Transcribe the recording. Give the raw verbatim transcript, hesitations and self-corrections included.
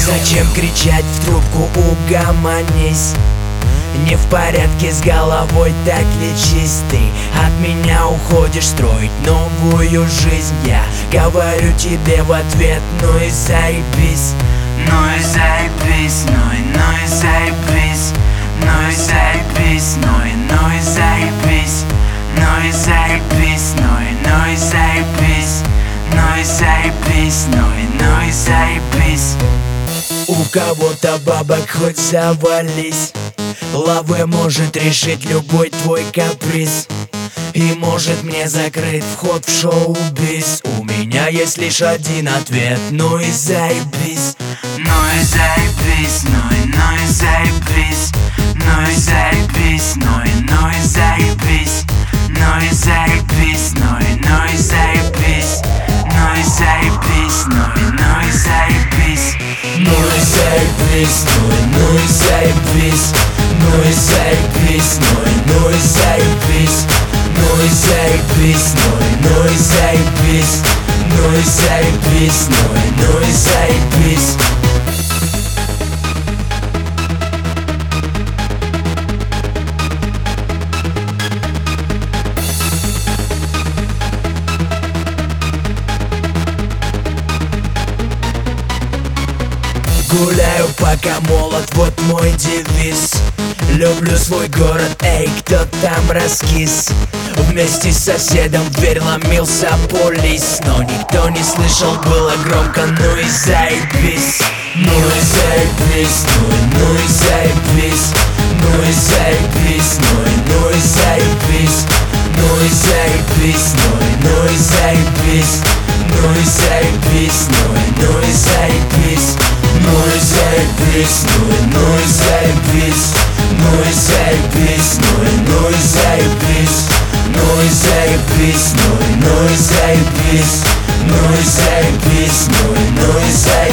Зачем кричать в трубку, угомонись? Не в порядке с головой, так лечись. Ты от меня уходишь строить новую жизнь. Я говорю тебе в ответ: ну и заебись. Ну и заебись, ну и, ну и заебись. Ну и заебись, ну и, ну и заебись. Ну и заебись, ну и, ну и заебись. Ну и заебись, ну и, ну и заебись. У кого-то бабок хоть завались. Лавэ может решить любой твой каприз и может мне закрыть вход в шоу-биз. У меня есть лишь один ответ: ну и заебись. Ну и заебись, ну и, ну и заебись. Ну и заебись, ну и, ну и заебись. Ну и заебись, ну и, ну и заебись. Ну и заебись, ну и, ну и заебись. Ну и заебись, ну и, ну и заебись. Ну и заебись, ну и, ну и заебись. Ну и заебись, ну и, ну и заебись. Ну и заебись, ну и, ну и заебись. Гуляю, пока молод, вот мой девиз. Люблю свой город, эй, кто там раскис? Вместе с соседом в дверь ломился полис, но никто не слышал, было громко: ну и заебись. Ну и заебись, ну и, ну и заебись. Ну и заебись, ну и, ну и заебись. Ну и заебись, ну и, ну и заебись. Ну и заебись, ну и, ну и заебись. Ну и заебись, ну и, ну и заебись. Ну и заебись, ну и, ну и заебись. Ну и заебись, ну и, ну и заебись. Ну и заебись, ну и, ну и заебись.